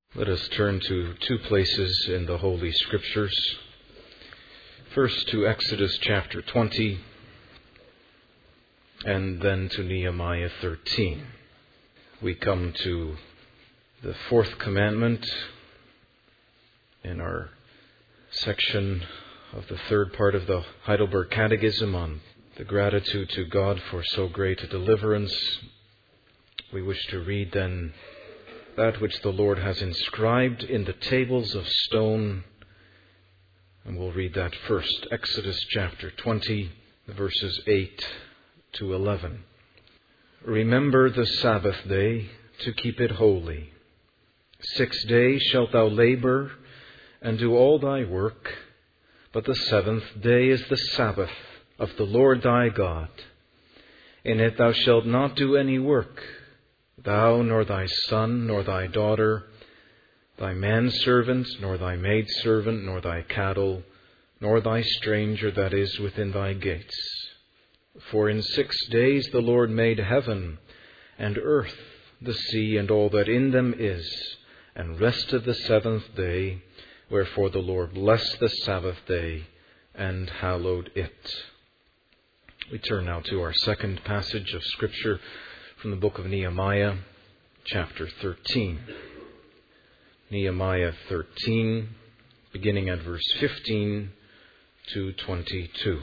Let us turn to two places in the Holy Scriptures. First to Exodus chapter 20, and then to Nehemiah 13. We come to the fourth commandment in our section of the third part of the Heidelberg Catechism on the gratitude to God for so great a deliverance. We wish to read then that which the Lord has inscribed in the tables of stone. And we'll read that first. Exodus chapter 20, verses 8 to 11. Remember the Sabbath day to keep it holy. 6 days shalt thou labor and do all thy work, but the seventh day is the Sabbath of the Lord thy God. In it thou shalt not do any work, thou, nor thy son, nor thy daughter, thy manservant, nor thy maidservant, nor thy cattle, nor thy stranger that is within thy gates. For in 6 days the Lord made heaven and earth, the sea, and all that in them is, and rested the seventh day. Wherefore the Lord blessed the Sabbath day and hallowed it. We turn now to our second passage of Scripture from the book of Nehemiah, chapter 13. Nehemiah 13, beginning at verse 15 to 22.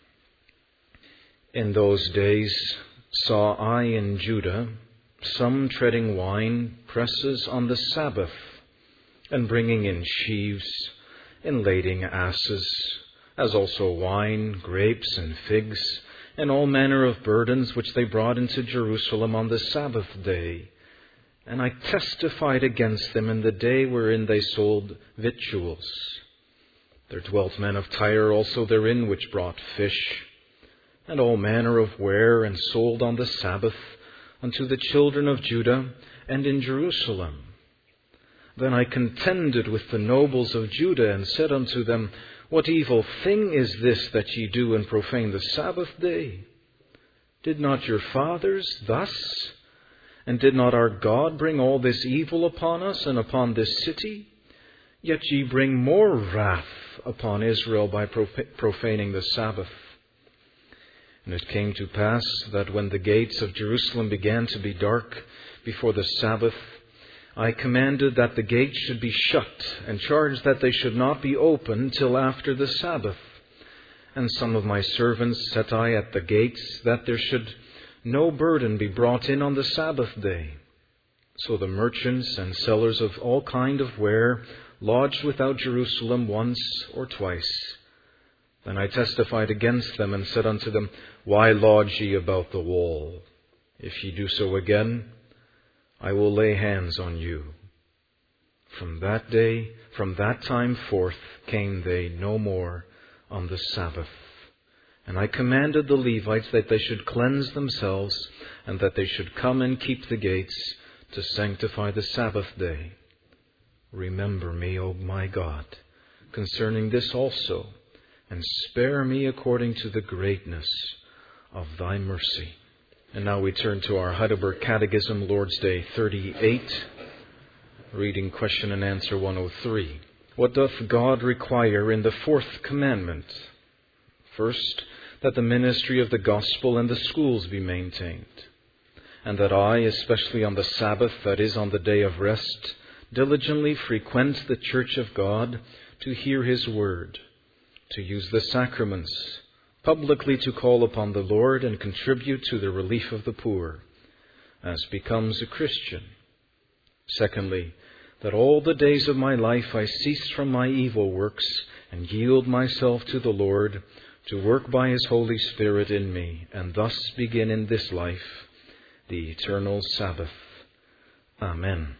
In those days saw I in Judah some treading wine presses on the Sabbath, and bringing in sheaves, and lading asses, as also wine, grapes, and figs, and all manner of burdens which they brought into Jerusalem on the Sabbath day. And I testified against them in the day wherein they sold victuals. There dwelt men of Tyre also therein, which brought fish, and all manner of ware, and sold on the Sabbath unto the children of Judah and in Jerusalem. Then I contended with the nobles of Judah, and said unto them, What evil thing is this that ye do, and profane the Sabbath day? Did not your fathers thus? And did not our God bring all this evil upon us and upon this city? Yet ye bring more wrath upon Israel by profaning the Sabbath. And it came to pass that when the gates of Jerusalem began to be dark before the Sabbath, I commanded that the gates should be shut, and charged that they should not be opened till after the Sabbath. And some of my servants set I at the gates, that there should no burden be brought in on the Sabbath day. So the merchants and sellers of all kind of ware lodged without Jerusalem once or twice. Then I testified against them, and said unto them, Why lodge ye about the wall? If ye do so again, I will lay hands on you. From that time forth, came they no more on the Sabbath. And I commanded the Levites that they should cleanse themselves, and that they should come and keep the gates to sanctify the Sabbath day. Remember me, O my God, concerning this also, and spare me according to the greatness of thy mercy. And now we turn to our Heidelberg Catechism, Lord's Day 38, reading question and answer 103. What doth God require in the fourth commandment? First, that the ministry of the gospel and the schools be maintained, and that I, especially on the Sabbath, that is, on the day of rest, diligently frequent the church of God to hear his word, to use the sacraments, publicly to call upon the Lord and contribute to the relief of the poor, as becomes a Christian. Secondly, that all the days of my life I cease from my evil works and yield myself to the Lord to work by his Holy Spirit in me, and thus begin in this life the eternal Sabbath. Amen.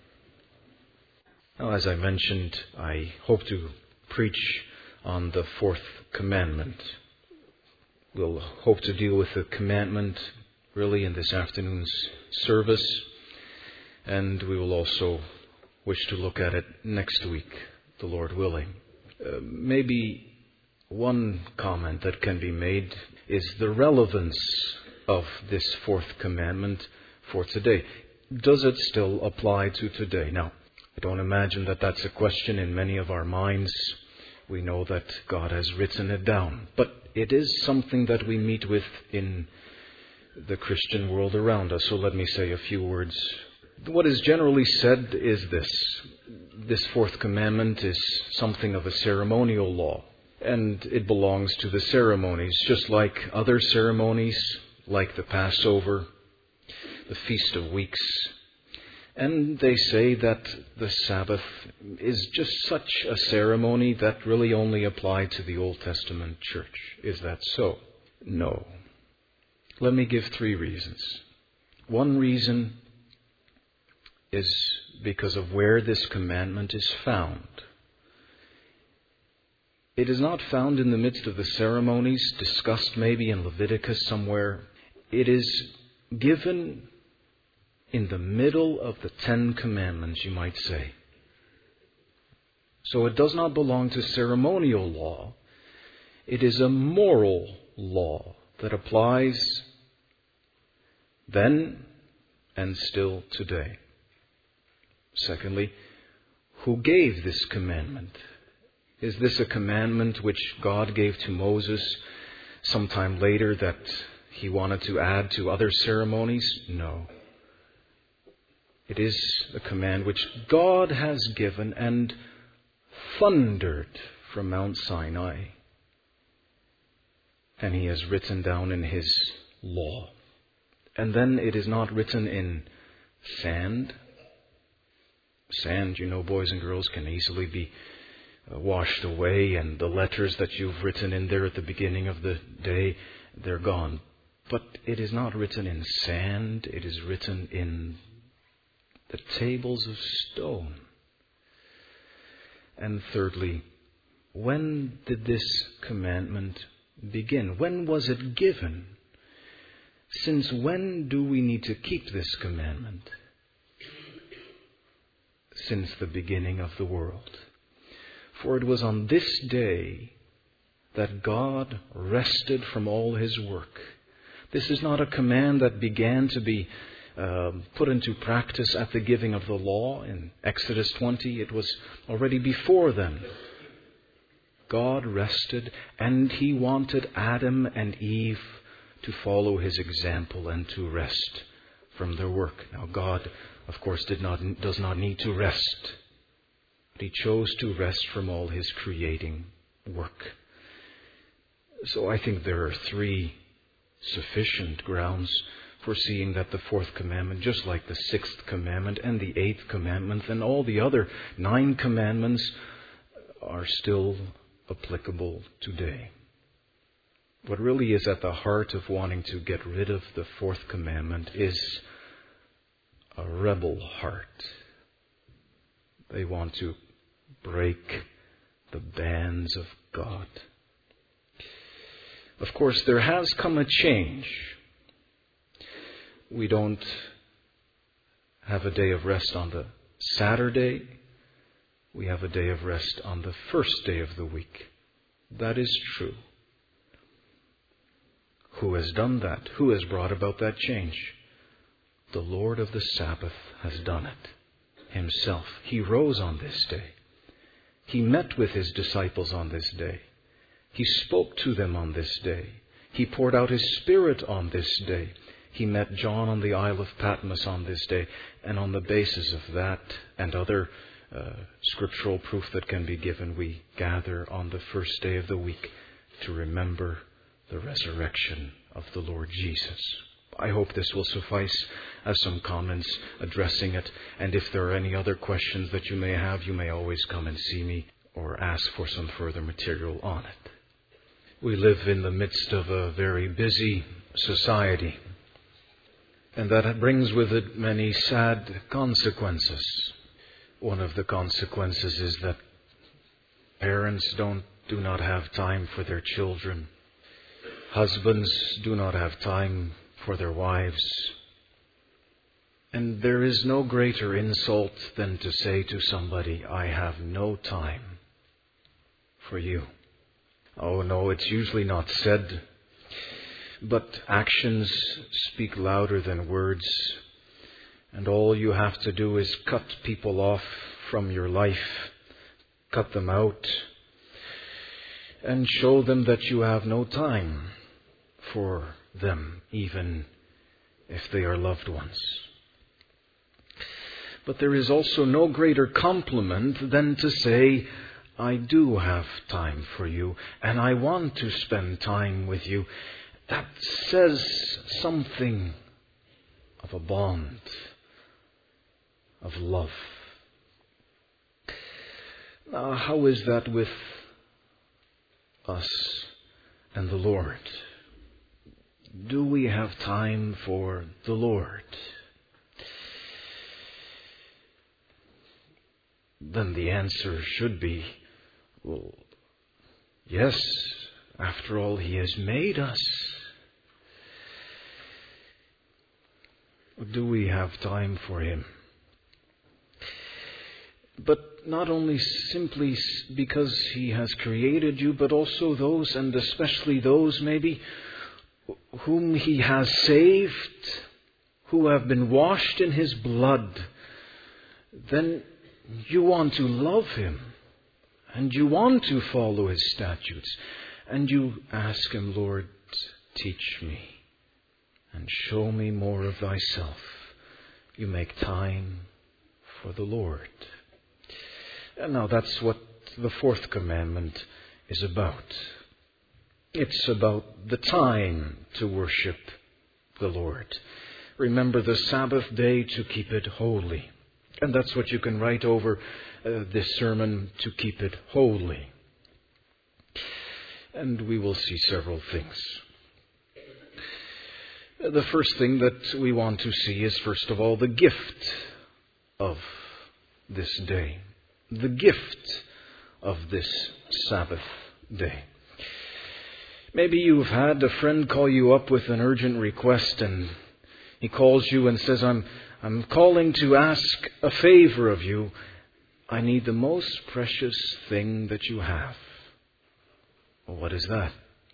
Now, as I mentioned, I hope to preach on the fourth commandment. We'll hope to deal with the commandment really in this afternoon's service, and we will also wish to look at it next week, the Lord willing. Maybe one comment that can be made is the relevance of this fourth commandment for today. Does it still apply to today? Now, I don't imagine that that's a question in many of our minds. We know that God has written it down. But it is something that we meet with in the Christian world around us. So let me say a few words. What is generally said is this. This fourth commandment is something of a ceremonial law. And it belongs to the ceremonies, just like other ceremonies, like the Passover, the Feast of Weeks. And they say that the Sabbath is just such a ceremony that really only applied to the Old Testament church. Is that so? No. Let me give 3 reasons. One reason is because of where this commandment is found. It is not found in the midst of the ceremonies, discussed maybe in Leviticus somewhere. It is given in the middle of the 10 Commandments, you might say. So it does not belong to ceremonial law. It is a moral law that applies then and still today. Secondly, who gave this commandment? Is this a commandment which God gave to Moses sometime later that he wanted to add to other ceremonies? No. It is a command which God has given and thundered from Mount Sinai. And he has written down in his law. And then it is not written in sand. Sand, you know, boys and girls, can easily be washed away, and the letters that you've written in there at the beginning of the day, they're gone. But it is not written in sand. It is written in the tables of stone. And thirdly, when did this commandment begin? When was it given? Since when do we need to keep this commandment? Since the beginning of the world. For it was on this day that God rested from all his work. This is not a command that began to be put into practice at the giving of the law in Exodus 20. It was already before then. God rested, and he wanted Adam and Eve to follow his example and to rest from their work. Now God, of course, does not need to rest. But he chose to rest from all his creating work. So I think there are 3 sufficient grounds for seeing that the 4th commandment, just like the 6th commandment and the 8th commandment and all the other 9 commandments, are still applicable today. What really is at the heart of wanting to get rid of the 4th commandment is a rebel heart. They want to break the bands of God. Of course, there has come a change. We don't have a day of rest on the Saturday. We have a day of rest on the first day of the week. That is true. Who has done that? Who has brought about that change? The Lord of the Sabbath has done it himself. He rose on this day. He met with his disciples on this day. He spoke to them on this day. He poured out his Spirit on this day. He met John on the Isle of Patmos on this day. And on the basis of that and other scriptural proof that can be given, we gather on the first day of the week to remember the resurrection of the Lord Jesus. I hope this will suffice as some comments addressing it. And if there are any other questions that you may have, you may always come and see me or ask for some further material on it. We live in the midst of a very busy society, and that brings with it many sad consequences. One of the consequences is that parents do not have time for their children. Husbands do not have time for their wives. And there is no greater insult than to say to somebody, I have no time for you. Oh no, it's usually not said, but actions speak louder than words. And all you have to do is cut people off from your life, cut them out, and show them that you have no time for them, even if they are loved ones. But there is also no greater compliment than to say, I do have time for you, and I want to spend time with you. That says something of a bond, of love. Now, how is that with us and the Lord? Do we have time for the Lord? Then the answer should be, well, yes, after all, He has made us. Do we have time for Him? But not only simply because He has created you, but also those, and especially those maybe, whom He has saved, who have been washed in His blood. Then you want to love Him, and you want to follow His statutes, and you ask Him, Lord, teach me, and show me more of Thyself. You make time for the Lord. And now that's what the fourth commandment is about. It's about the time to worship the Lord. Remember the Sabbath day to keep it holy. And that's what you can write over this sermon, to keep it holy. And we will see several things. The first thing that we want to see is, first of all, the gift of this day. The gift of this Sabbath day. Maybe you've had a friend call you up with an urgent request, and he calls you and says, I'm calling to ask a favor of you. I need the most precious thing that you have. Well, what is that?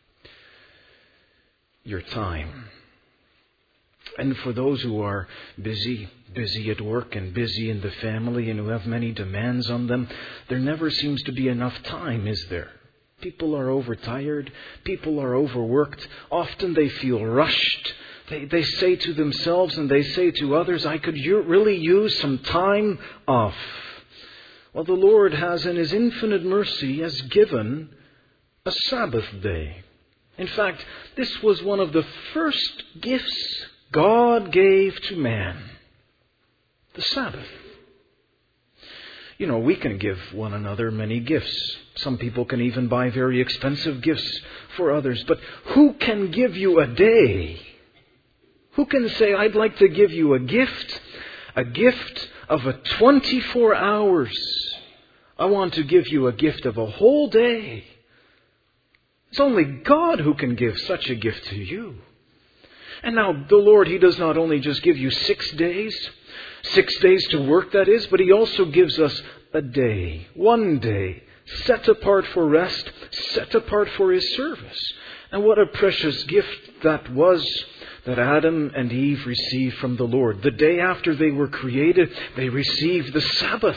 Your time. And for those who are busy at work and busy in the family and who have many demands on them, there never seems to be enough time, is there? People are overtired. People are overworked. Often they feel rushed. They say to themselves and they say to others, I could really use some time off. Well, the Lord has, in His infinite mercy, has given a Sabbath day. In fact, this was one of the first gifts God gave to man. The Sabbath. You know, we can give one another many gifts. Some people can even buy very expensive gifts for others. But who can give you a day? Who can say, I'd like to give you a gift of a 24 hours. I want to give you a gift of a whole day. It's only God who can give such a gift to you. And now the Lord, He does not only just give you 6 days to work, that is, but He also gives us a day, one day, set apart for rest, set apart for His service. And what a precious gift that was that Adam and Eve received from the Lord. The day after they were created, they received the Sabbath.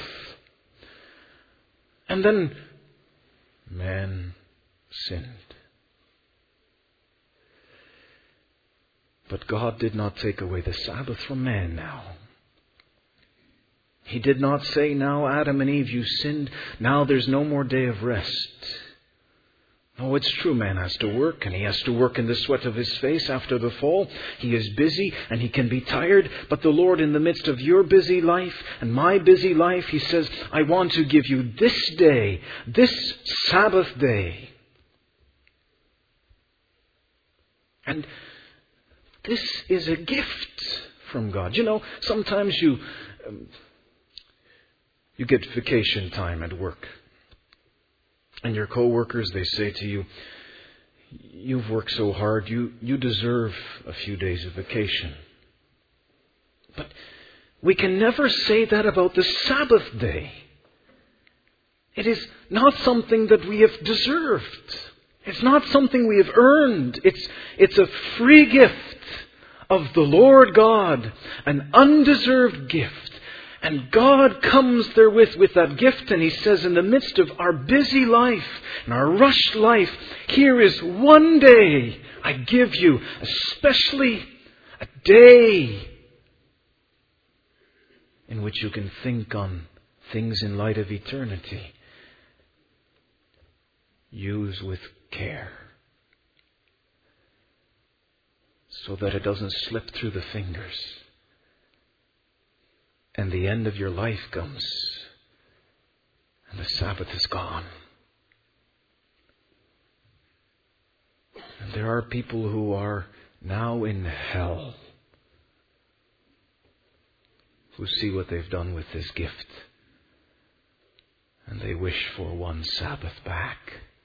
And then man sinned. But God did not take away the Sabbath from man now. He did not say, now Adam and Eve, you sinned, now there's no more day of rest. No, it's true, man has to work, and he has to work in the sweat of his face after the fall. He is busy, and he can be tired, but the Lord, in the midst of your busy life and my busy life, He says, I want to give you this day, this Sabbath day. And this is a gift from God. You know, sometimes you get vacation time at work. And your co-workers, they say to you, you've worked so hard, you deserve a few days of vacation. But we can never say that about the Sabbath day. It is not something that we have deserved. It's not something we have earned. It's a free gift, of the Lord God, an undeserved gift. And God comes therewith with that gift, and He says, in the midst of our busy life and our rushed life, here is one day I give you, especially a day in which you can think on things in light of eternity. Use with care, so that it doesn't slip through the fingers. And the end of your life comes, and the Sabbath is gone. And there are people who are now in hell, who see what they've done with this gift, and they wish for one Sabbath back.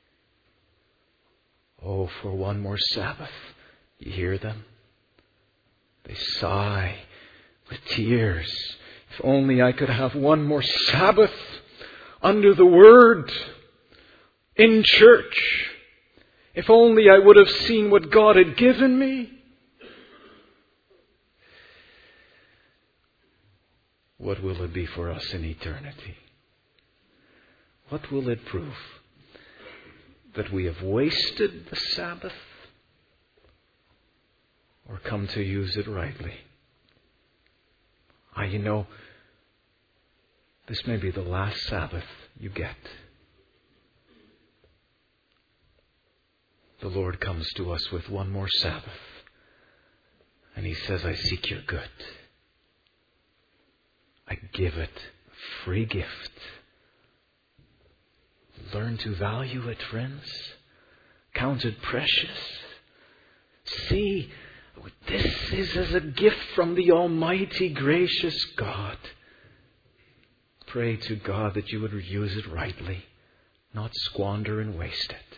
Oh, for one more Sabbath. You hear them? They sigh with tears. If only I could have one more Sabbath under the Word, in church. If only I would have seen what God had given me. What will it be for us in eternity? What will it prove? That we have wasted the Sabbath, or come to use it rightly? You know, this may be the last Sabbath you get. The Lord comes to us with one more Sabbath, and He says, I seek your good. I give it a free gift. Learn to value it, friends. Count it precious. See, this is as a gift from the Almighty, gracious God. Pray to God that you would use it rightly, not squander and waste it.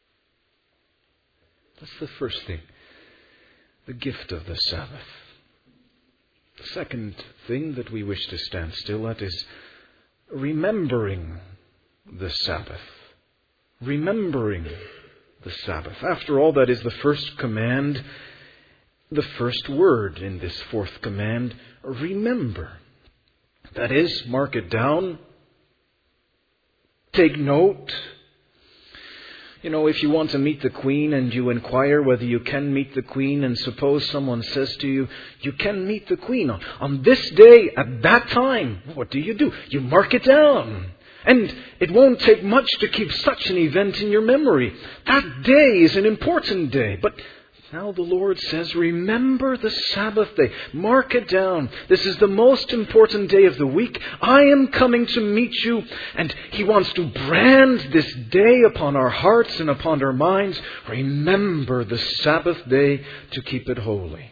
That's the first thing, the gift of the Sabbath. The second thing that we wish to stand still at is remembering the Sabbath. Remembering the Sabbath. After all, that is the first command, the first word in this fourth command, remember. That is, mark it down, take note. You know, if you want to meet the Queen and you inquire whether you can meet the Queen, and suppose someone says to you, you can meet the Queen on this day at that time, what do? You mark it down. And it won't take much to keep such an event in your memory. That day is an important day. But now the Lord says, remember the Sabbath day. Mark it down. This is the most important day of the week. I am coming to meet you. And He wants to brand this day upon our hearts and upon our minds. Remember the Sabbath day to keep it holy.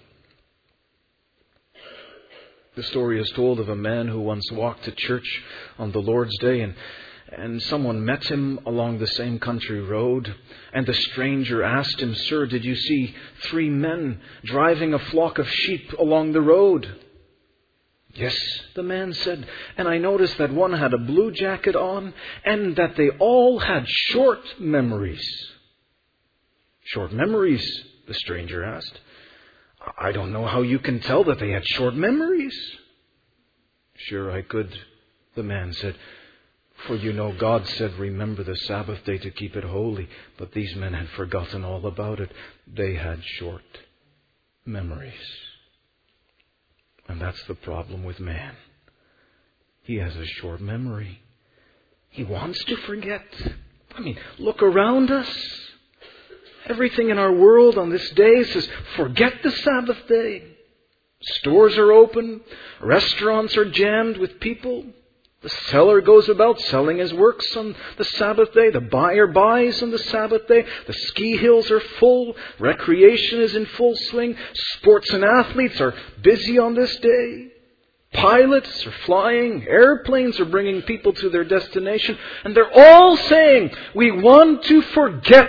The story is told of a man who once walked to church on the Lord's Day, and someone met him along the same country road, and the stranger asked him, Sir, did you see 3 men driving a flock of sheep along the road? Yes, the man said, and I noticed that one had a blue jacket on, and that they all had short memories. Short memories? The stranger asked. I don't know how you can tell that they had short memories. Sure I could, the man said. For you know God said, remember the Sabbath day to keep it holy. But these men had forgotten all about it. They had short memories. And that's the problem with man. He has a short memory. He wants to forget. Look around us. Everything in our world on this day says, forget the Sabbath day. Stores are open. Restaurants are jammed with people. The seller goes about selling his works on the Sabbath day. The buyer buys on the Sabbath day. The ski hills are full. Recreation is in full swing. Sports and athletes are busy on this day. Pilots are flying. Airplanes are bringing people to their destination. And they're all saying, we want to forget.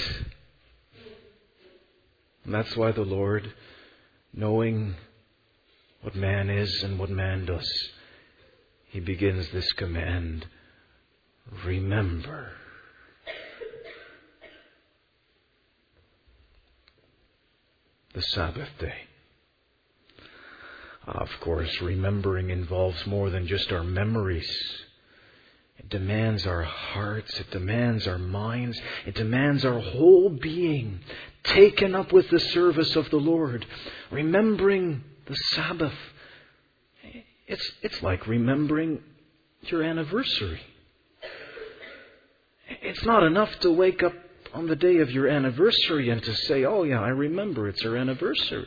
And that's why the Lord, knowing what man is and what man does, He begins this command, remember. The Sabbath day. Of course, remembering involves more than just our memories. It demands our hearts, it demands our minds, it demands our whole being taken up with the service of the Lord. Remembering the Sabbath, it's like remembering your anniversary. It's not enough to wake up on the day of your anniversary and to say, oh yeah, I remember it's our anniversary.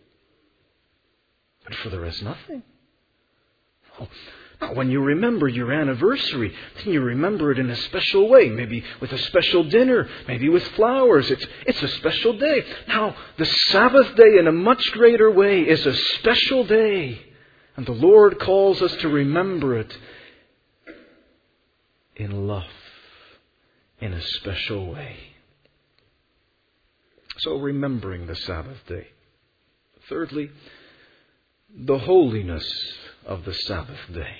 But for the rest, nothing. Oh, now, when you remember your anniversary, then you remember it in a special way. Maybe with a special dinner, maybe with flowers. It's a special day. Now, the Sabbath day in a much greater way is a special day. And the Lord calls us to remember it in love, in a special way. So remembering the Sabbath day. Thirdly, the holiness of the Sabbath day.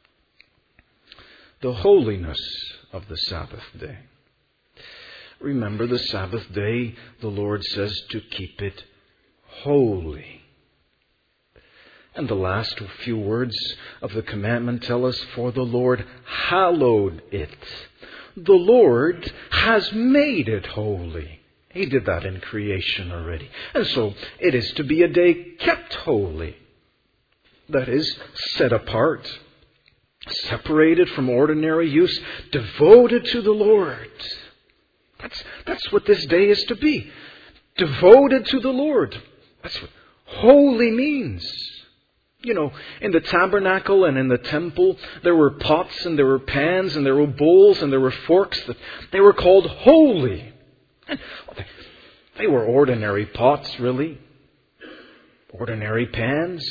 The holiness of the Sabbath day. Remember the Sabbath day, the Lord says to keep it holy. And the last few words of the commandment tell us, for the Lord hallowed it. The Lord has made it holy. He did that in creation already. And so it is to be a day kept holy. That is, set apart, separated from ordinary use, devoted to the Lord. That's what this day is to be. Devoted to the Lord. That's what holy means. You know, in the tabernacle and in the temple, there were pots and there were pans and there were bowls and there were forks that they were called holy. And they were ordinary pots, really. Ordinary pans.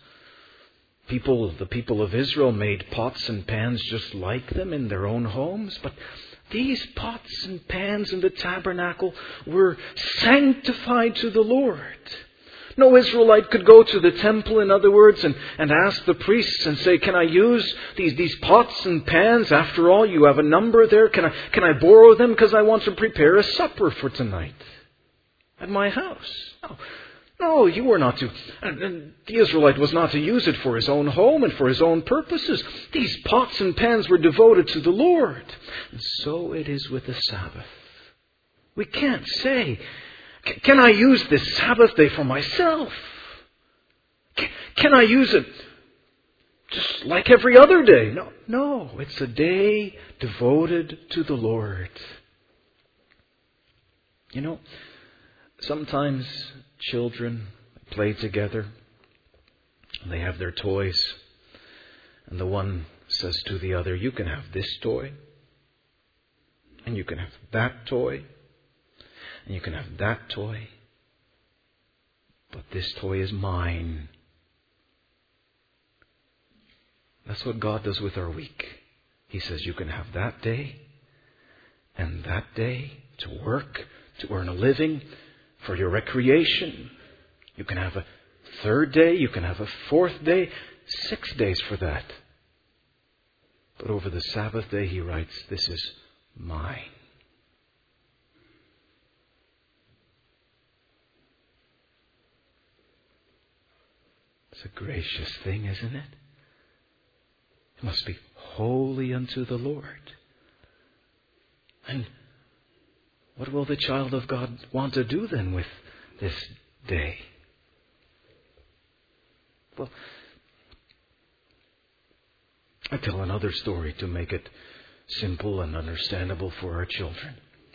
The people of Israel made pots and pans just like them in their own homes. But these pots and pans in the tabernacle were sanctified to the Lord. No Israelite could go to the temple, in other words, and ask the priests and say, can I use these pots and pans? After all, you have a number there. Can I borrow them because I want to prepare a supper for tonight at my house? No, you were not to. And the Israelite was not to use it for his own home and for his own purposes. These pots and pans were devoted to the Lord. And so it is with the Sabbath. We can't say, can I use this Sabbath day for myself? Can I use it just like every other day? No, it's a day devoted to the Lord. You know, sometimes children play together. They have their toys. And the one says to the other, you can have this toy. And you can have that toy. And you can have that toy. But this toy is mine. That's what God does with our week. He says you can have that day and that day to work, to earn a living, for your recreation. You can have a third day, you can have a fourth day, 6 days for that. But over the Sabbath day, he writes, this is mine. It's a gracious thing, isn't it? It must be holy unto the Lord. And what will the child of God want to do then with this day? Well, I tell another story to make it simple and understandable for our children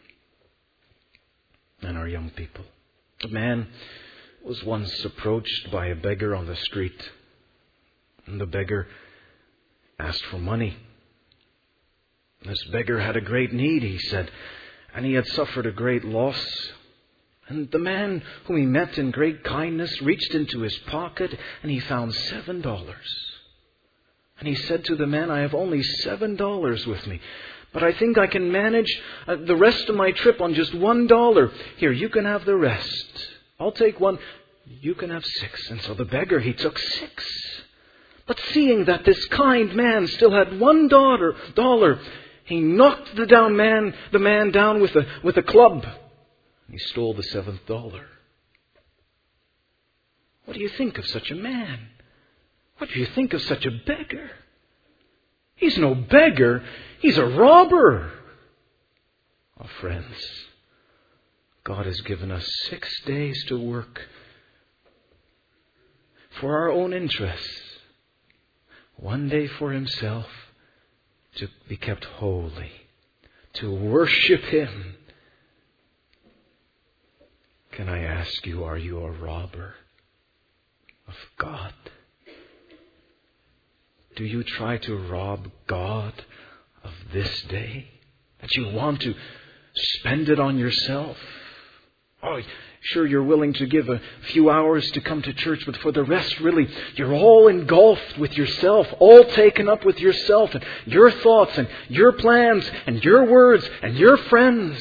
and our young people. A man was once approached by a beggar on the street, and the beggar asked for money. This beggar had a great need, he said, and he had suffered a great loss. And the man whom he met in great kindness reached into his pocket and he found $7. And he said to the man, I have only $7 with me, but I think I can manage the rest of my trip on just $1. Here, you can have the rest. I'll take one. You can have 6. And so the beggar, he took 6. But seeing that this kind man still had $1, he knocked the man down with a club. He stole the $7th. What do you think of such a man? What do you think of such a beggar? He's no beggar. He's a robber. Oh, friends, God has given us 6 days to work for our own interests. 1 day for Himself, to be kept holy, to worship Him. Can I ask you, are you a robber of God? Do you try to rob God of this day? That you want to spend it on yourself? Oh, sure, you're willing to give a few hours to come to church, but for the rest, really, you're all engulfed with yourself, all taken up with yourself and your thoughts and your plans and your words and your friends.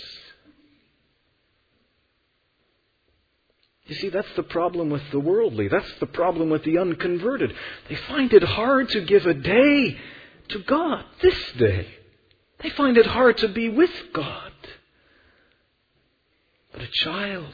You see, that's the problem with the worldly. That's the problem with the unconverted. They find it hard to give a day to God, this day. They find it hard to be with God. But a child,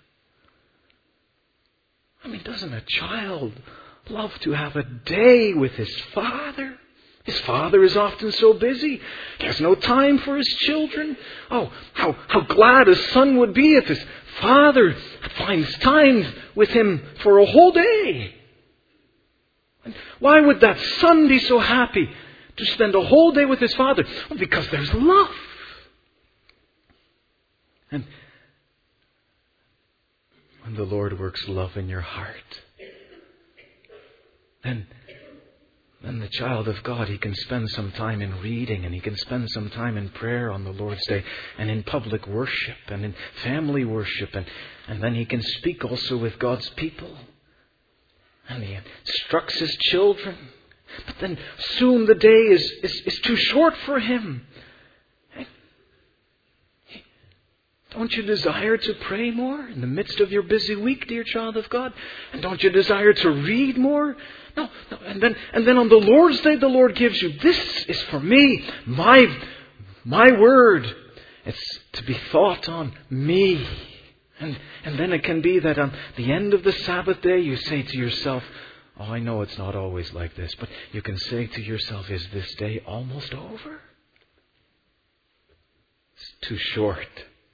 doesn't a child love to have a day with his father? His father is often so busy. He has no time for his children. Oh, how glad a son would be if his father finds time with him for a whole day. And why would that son be so happy to spend a whole day with his father? Well, because there's love. And when the Lord works love in your heart, then the child of God, he can spend some time in reading, and he can spend some time in prayer on the Lord's Day, and in public worship, and in family worship, and then he can speak also with God's people. And he instructs his children. But then soon the day is too short for him. Don't you desire to pray more in the midst of your busy week, dear child of God? And don't you desire to read more? No. And then on the Lord's Day, the Lord gives you, this is for me, my word. It's to be thought on me. And then it can be that on the end of the Sabbath day, you say to yourself, oh, I know it's not always like this, but you can say to yourself, is this day almost over? It's too short.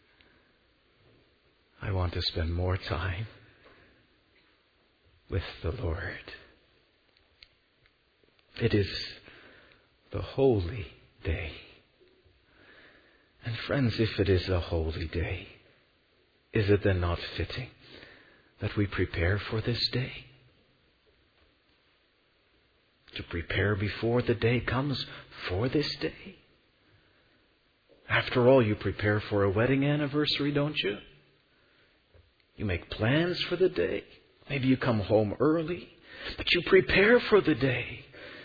I want to spend more time with the Lord. It is the holy day. And friends, if it is a holy day, is it then not fitting that we prepare for this day? To prepare before the day comes for this day? After all, you prepare for a wedding anniversary, don't you? You make plans for the day. Maybe you come home early, but you prepare for the day.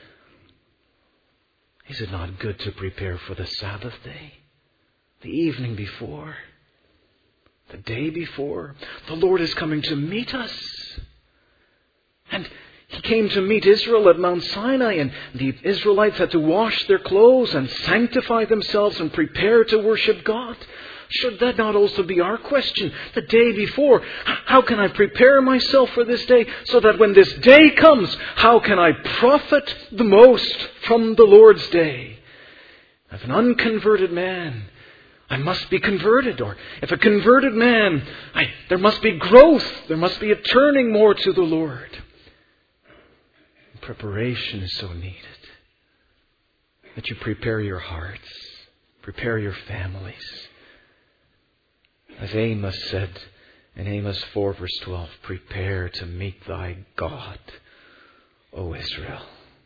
Is it not good to prepare for the Sabbath day? The evening before? The day before? The Lord is coming to meet us. And He came to meet Israel at Mount Sinai, and the Israelites had to wash their clothes and sanctify themselves and prepare to worship God. Should that not also be our question? The day before, how can I prepare myself for this day so that when this day comes, how can I profit the most from the Lord's day? If an unconverted man, I must be converted. Or if a converted man, there must be growth. There must be a turning more to the Lord. Preparation is so needed. That you prepare your hearts. Prepare your families. As Amos said in Amos 4 verse 12, prepare to meet thy God, O Israel.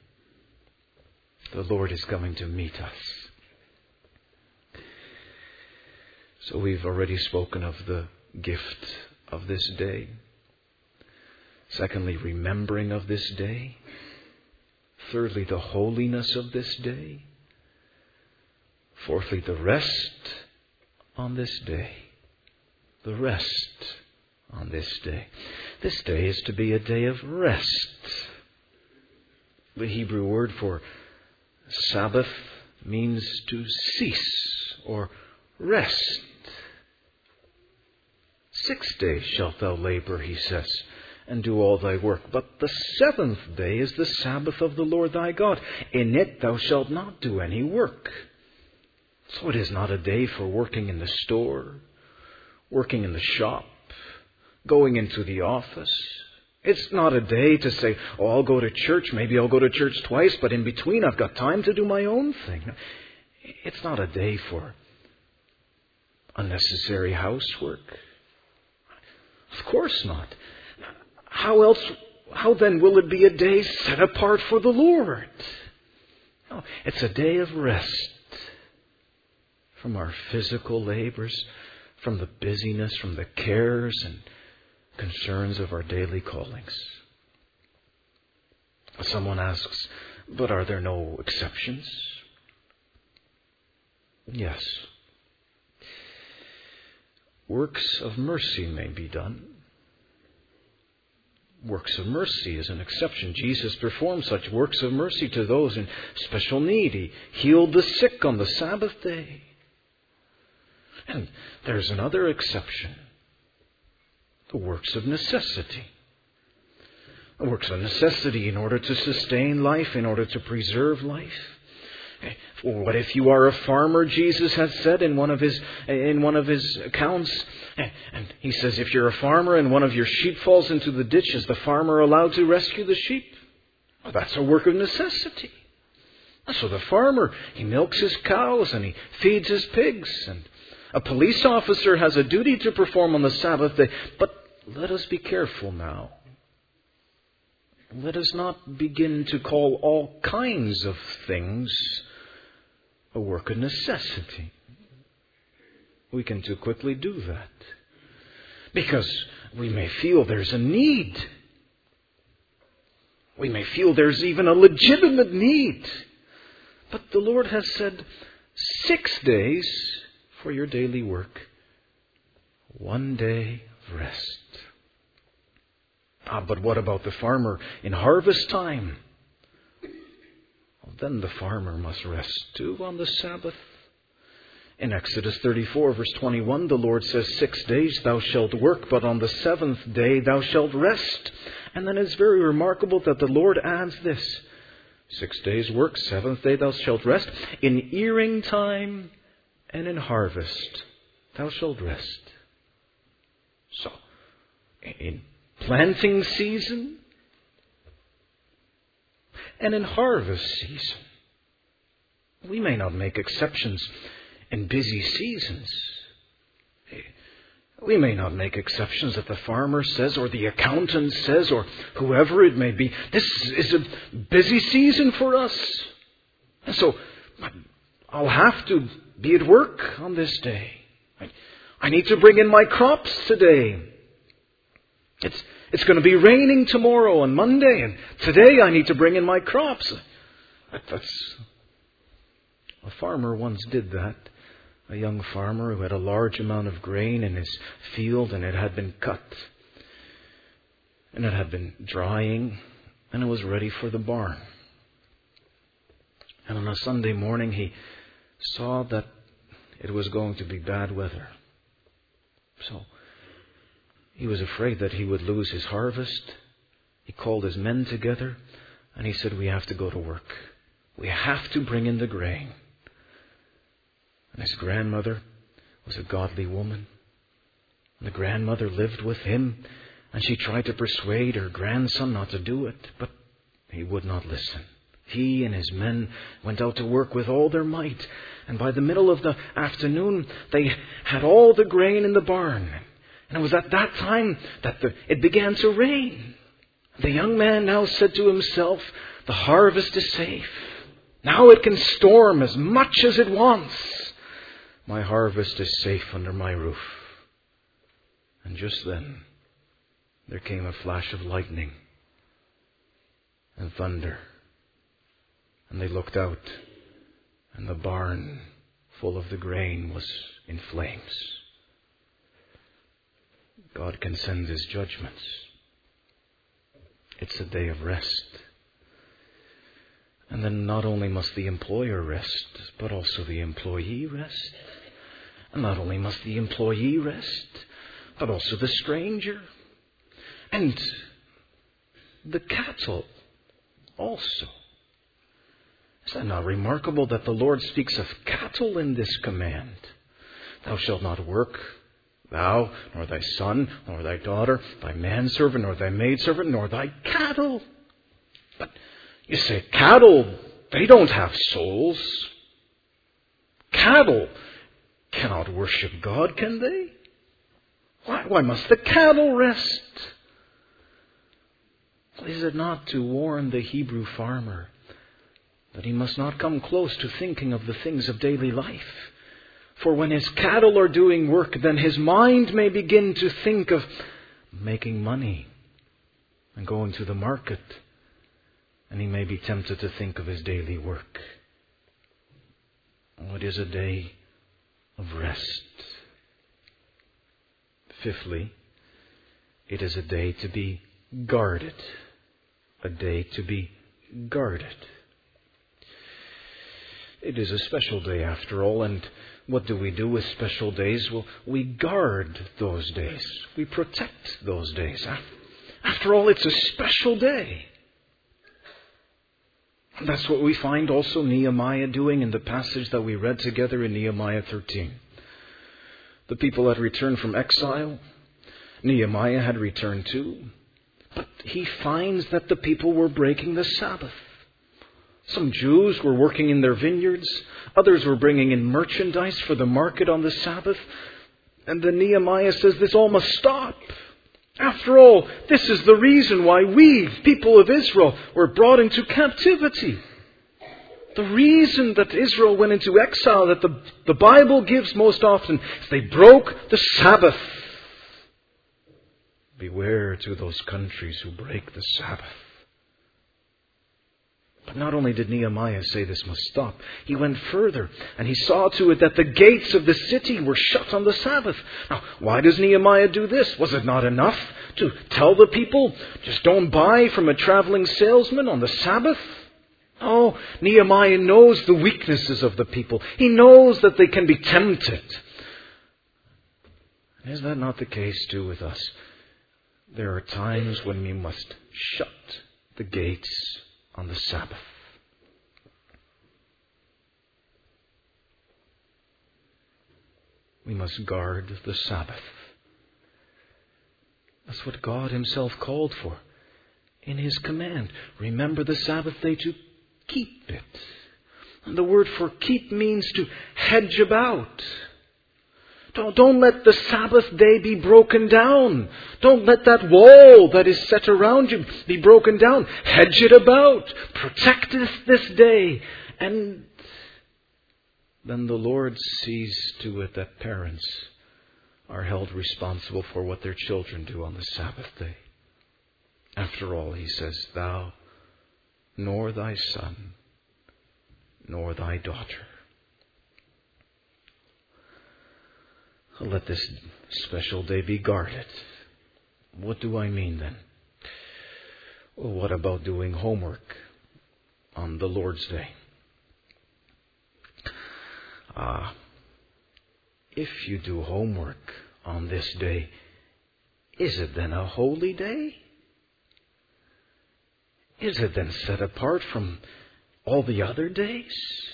The Lord is coming to meet us. So we've already spoken of the gift of this day. Secondly, remembering of this day. Thirdly, the holiness of this day. Fourthly, the rest on this day. The rest on this day. This day is to be a day of rest. The Hebrew word for Sabbath means to cease or rest. 6 days shalt thou labor, he says, and do all thy work. But the seventh day is the Sabbath of the Lord thy God. In it thou shalt not do any work. So it is not a day for working in the store, working in the shop, going into the office. It's not a day to say, oh, I'll go to church. Maybe I'll go to church twice, but in between I've got time to do my own thing. It's not a day for unnecessary housework. Of course not. How then will it be a day set apart for the Lord? No, it's a day of rest from our physical labors, from the busyness, from the cares and concerns of our daily callings. Someone asks, but are there no exceptions? Yes. Works of mercy may be done. Works of mercy is an exception. Jesus performed such works of mercy to those in special need. He healed the sick on the Sabbath day. And there's another exception. The works of necessity. The works of necessity in order to sustain life, in order to preserve life. What if you are a farmer? Jesus has said in one of his accounts, and he says, if you're a farmer and one of your sheep falls into the ditch, is the farmer allowed to rescue the sheep? Well, that's a work of necessity. So the farmer, he milks his cows and he feeds his pigs, and a police officer has a duty to perform on the Sabbath day. But let us be careful now. Let us not begin to call all kinds of things a work of necessity. We can too quickly do that. Because we may feel there's a need. We may feel there's even a legitimate need. But the Lord has said 6 days for your daily work. 1 day of rest. But what about the farmer in harvest time? Well, then the farmer must rest too on the Sabbath. In Exodus 34, verse 21, the Lord says, 6 days thou shalt work, but on the seventh day thou shalt rest. And then it's very remarkable that the Lord adds this: 6 days work, seventh day thou shalt rest. In earing time and in harvest thou shalt rest. So, in planting season and in harvest season, we may not make exceptions in busy seasons. We may not make exceptions that the farmer says or the accountant says or whoever it may be. This is a busy season for us. And so I'll have to be at work on this day. I need to bring in my crops today. It's going to be raining tomorrow and Monday, and today I need to bring in my crops. A farmer once did that. A young farmer who had a large amount of grain in his field, and it had been cut. And it had been drying, and it was ready for the barn. And on a Sunday morning, he saw that it was going to be bad weather. So he was afraid that he would lose his harvest. He called his men together, and he said, we have to go to work. We have to bring in the grain. And his grandmother was a godly woman. And the grandmother lived with him, and she tried to persuade her grandson not to do it, but he would not listen. He and his men went out to work with all their might, and by the middle of the afternoon, they had all the grain in the barn. And it was at that time that it began to rain. The young man now said to himself, the harvest is safe. Now it can storm as much as it wants. My harvest is safe under my roof. And just then, there came a flash of lightning and thunder. And they looked out, and the barn full of the grain was in flames. God can send His judgments. It's a day of rest. And then not only must the employer rest, but also the employee rest. And not only must the employee rest, but also the stranger. And the cattle also. Is that not remarkable that the Lord speaks of cattle in this command? Thou shalt not work, thou, nor thy son, nor thy daughter, thy manservant, nor thy maidservant, nor thy cattle. But you say, cattle, they don't have souls. Cattle cannot worship God, can they? Why must the cattle rest? Is it not to warn the Hebrew farmer that he must not come close to thinking of the things of daily life? For when his cattle are doing work, then his mind may begin to think of making money and going to the market, and he may be tempted to think of his daily work. Oh, it is a day of rest. Fifthly, it is a day to be guarded. A day to be guarded. It is a special day after all, and what do we do with special days? Well, we guard those days. We protect those days. After all, it's a special day. That's what we find also Nehemiah doing in the passage that we read together in Nehemiah 13. The people had returned from exile. Nehemiah had returned too. But he finds that the people were breaking the Sabbath. Some Jews were working in their vineyards. Others were bringing in merchandise for the market on the Sabbath. And then Nehemiah says this all must stop. After all, this is the reason why we, people of Israel, were brought into captivity. The reason that Israel went into exile that the Bible gives most often is they broke the Sabbath. Beware to those countries who break the Sabbath. But not only did Nehemiah say this must stop, he went further and he saw to it that the gates of the city were shut on the Sabbath. Now, why does Nehemiah do this? Was it not enough to tell the people, just don't buy from a traveling salesman on the Sabbath? Oh, Nehemiah knows the weaknesses of the people. He knows that they can be tempted. And is that not the case too with us? There are times when we must shut the gates on the Sabbath. We must guard the Sabbath. That's what God Himself called for in His command. Remember the Sabbath day to keep it. And the word for keep means to hedge about. Don't let the Sabbath day be broken down. Don't let that wall that is set around you be broken down. Hedge it about. Protect this day. And then the Lord sees to it that parents are held responsible for what their children do on the Sabbath day. After all, He says, thou, nor thy son, nor thy daughter. Let this special day be guarded. What do I mean then? Well, what about doing homework on the Lord's Day? If you do homework on this day, is it then a holy day? Is it then set apart from all the other days?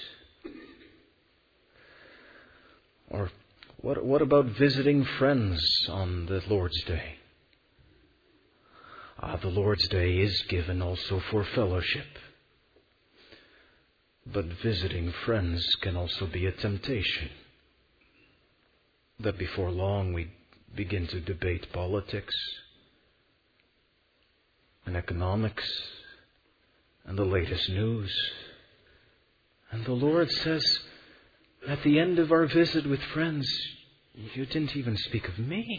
Or what about visiting friends on the Lord's Day? The Lord's Day is given also for fellowship. But visiting friends can also be a temptation. That before long we begin to debate politics and economics and the latest news. And the Lord says, at the end of our visit with friends, you didn't even speak of me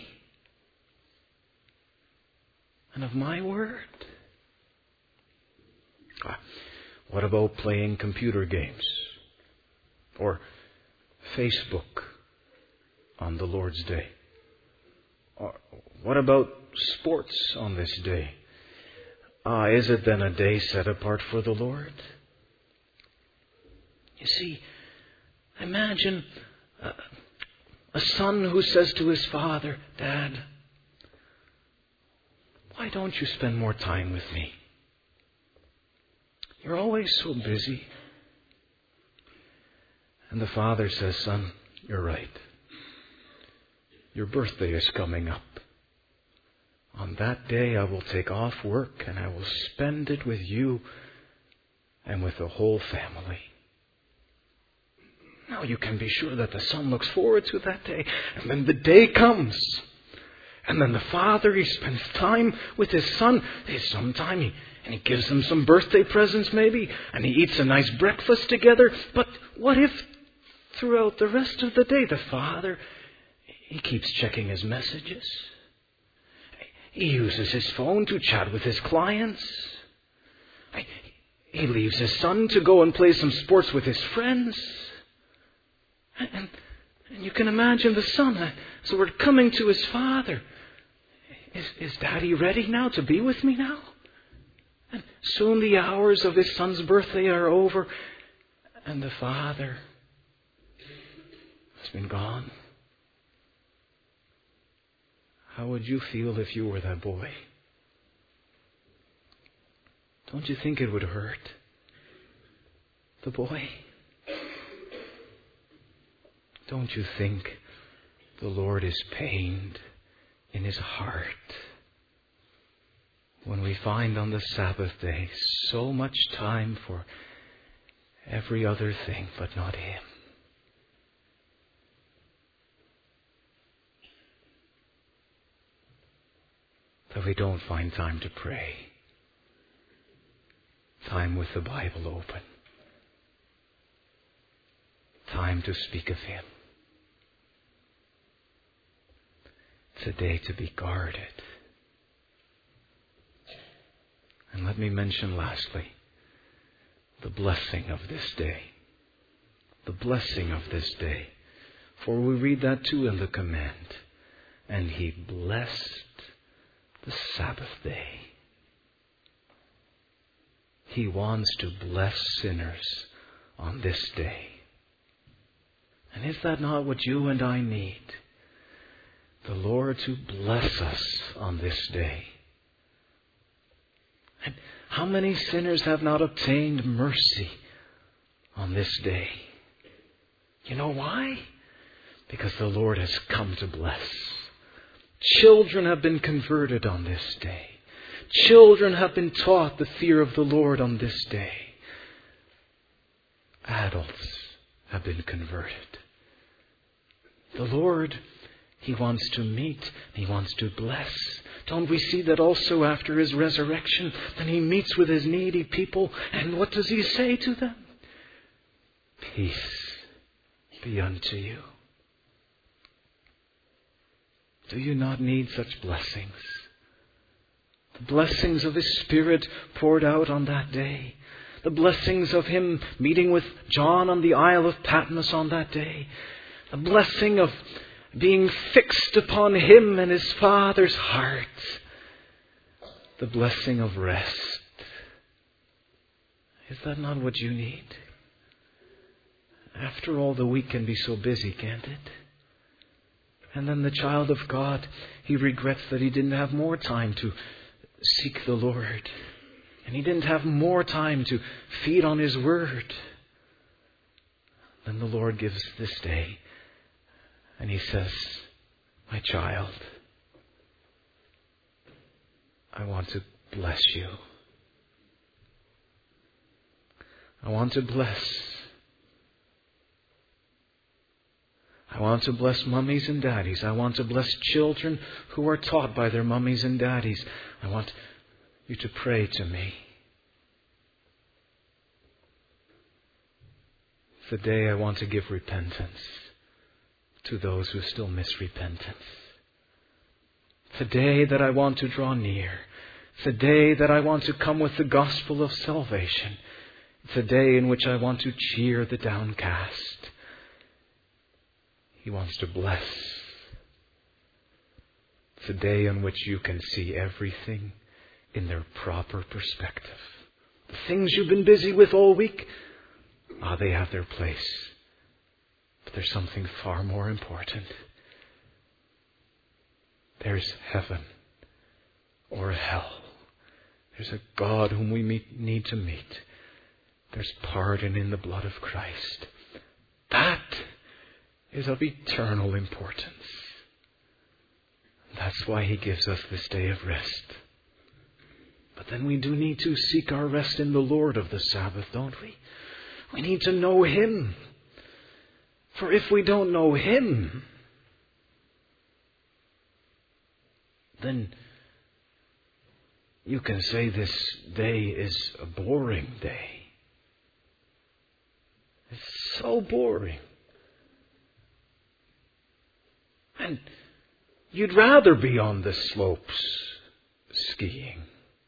and of my word. What about playing computer games or Facebook on the Lord's Day? Or what about sports on this day? Is it then a day set apart for the Lord? You see, imagine a son who says to his father, Dad, why don't you spend more time with me? You're always so busy. And the father says, son, you're right. Your birthday is coming up. On that day I will take off work and I will spend it with you and with the whole family. Now you can be sure that the son looks forward to that day. And then the day comes. And then the father, he spends time with his son. There's some time and he gives him some birthday presents maybe. And he eats a nice breakfast together. But what if throughout the rest of the day the father, he keeps checking his messages. He uses his phone to chat with his clients. He leaves his son to go and play some sports with his friends. And you can imagine the son, so we're coming to his father. Is Daddy ready now to be with me now? And soon the hours of his son's birthday are over, and the father has been gone. How would you feel if you were that boy? Don't you think it would hurt? The boy? Don't you think the Lord is pained in his heart when we find on the Sabbath day so much time for every other thing but not Him? That we don't find time to pray, time with the Bible open, time to speak of Him. It's a day to be guarded. And let me mention lastly, the blessing of this day. The blessing of this day. For we read that too in the command. And He blessed the Sabbath day. He wants to bless sinners on this day. And is that not what you and I need? The Lord to bless us on this day. And how many sinners have not obtained mercy on this day? You know why? Because the Lord has come to bless. Children have been converted on this day. Children have been taught the fear of the Lord on this day. Adults have been converted. The Lord, He wants to meet. He wants to bless. Don't we see that also after His resurrection? Then He meets with His needy people. And what does He say to them? Peace be unto you. Do you not need such blessings? The blessings of His Spirit poured out on that day. The blessings of Him meeting with John on the Isle of Patmos on that day. The blessing of being fixed upon Him and His Father's heart. The blessing of rest. Is that not what you need? After all, the week can be so busy, can't it? And then the child of God, he regrets that he didn't have more time to seek the Lord. And he didn't have more time to feed on His Word. Then the Lord gives this day. And He says, my child, I want to bless you. I want to bless. I want to bless mummies and daddies. I want to bless children who are taught by their mummies and daddies. I want you to pray to me. Today I want to give repentance to those who still miss repentance. Today that I want to draw near. Today that I want to come with the gospel of salvation. It's a day in which I want to cheer the downcast. He wants to bless. It's a day in which you can see everything in their proper perspective. The things you've been busy with all week, they have their place. But there's something far more important. There's heaven or hell. There's a God whom we need to meet. There's pardon in the blood of Christ. That is of eternal importance. That's why He gives us this day of rest. But then we do need to seek our rest in the Lord of the Sabbath, don't we? We need to know Him. For if we don't know Him, then you can say this day is a boring day. It's so boring. And you'd rather be on the slopes skiing.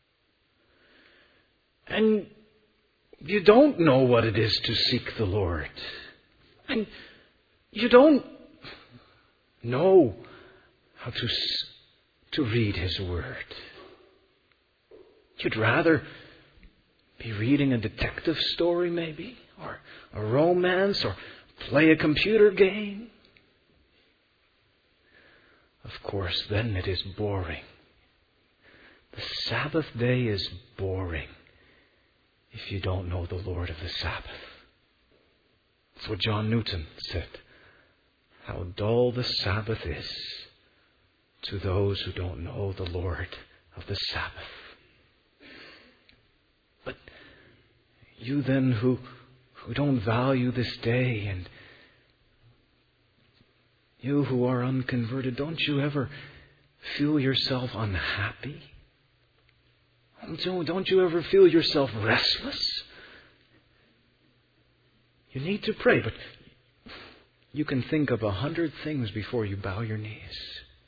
And you don't know what it is to seek the Lord. And you don't know how to read His Word. You'd rather be reading a detective story maybe, or a romance, or play a computer game. Of course, then it is boring. The Sabbath day is boring if you don't know the Lord of the Sabbath. That's what John Newton said. How dull the Sabbath is to those who don't know the Lord of the Sabbath. But you then who don't value this day, and you who are unconverted, don't you ever feel yourself unhappy? Don't you ever feel yourself restless? You need to pray, but you can think of 100 things before you bow your knees.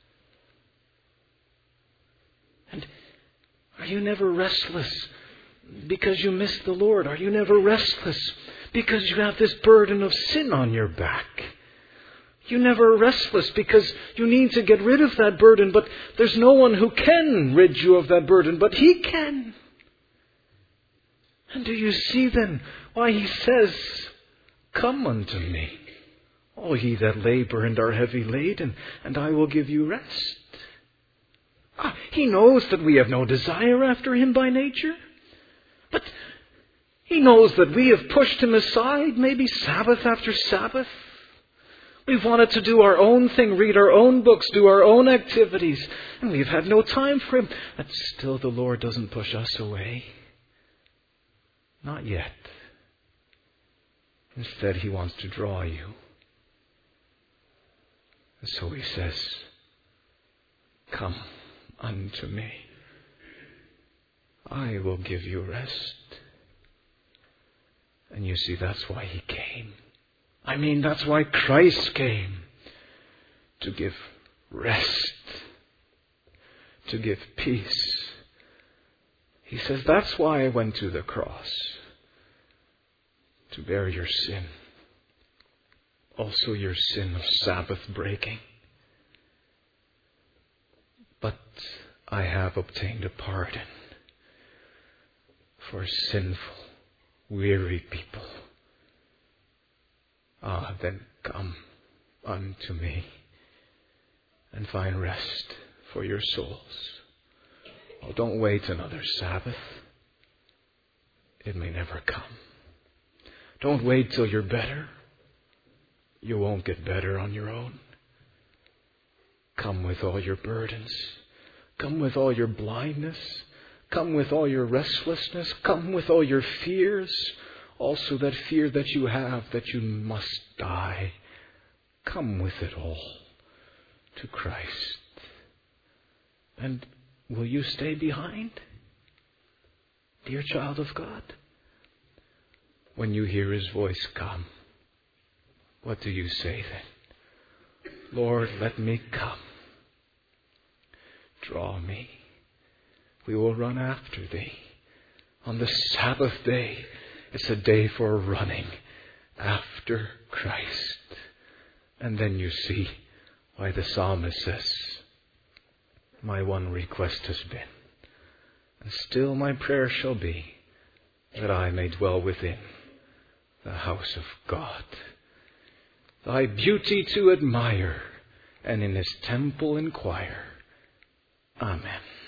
And are you never restless because you miss the Lord? Are you never restless because you have this burden of sin on your back? You're never restless because you need to get rid of that burden, but there's no one who can rid you of that burden, but He can. And do you see then why He says, "Come unto me, all ye that labor and are heavy laden, and I will give you rest"? He knows that we have no desire after Him by nature, but He knows that we have pushed Him aside, maybe Sabbath after Sabbath. We've wanted to do our own thing, read our own books, do our own activities, and we've had no time for Him. But still the Lord doesn't push us away. Not yet. Instead, He wants to draw you. And so He says, "Come unto me. I will give you rest." And you see, that's why He came. That's why Christ came. To give rest. To give peace. He says, that's why I went to the cross. To bear your sin. Also your sin of Sabbath breaking. But I have obtained a pardon for sinful, weary people. Then come unto me and find rest for your souls. Oh, don't wait another Sabbath. It may never come. Don't wait till you're better. You won't get better on your own. Come with all your burdens. Come with all your blindness. Come with all your restlessness. Come with all your fears. Also that fear that you have that you must die. Come with it all to Christ. And will you stay behind, dear child of God? When you hear His voice come, what do you say then? Lord, let me come. Draw me. We will run after Thee. On the Sabbath day, it's a day for running after Christ. And then you see why the psalmist says, my one request has been, and still my prayer shall be, that I may dwell within the house of God. Thy beauty to admire, and in His temple inquire. Amen.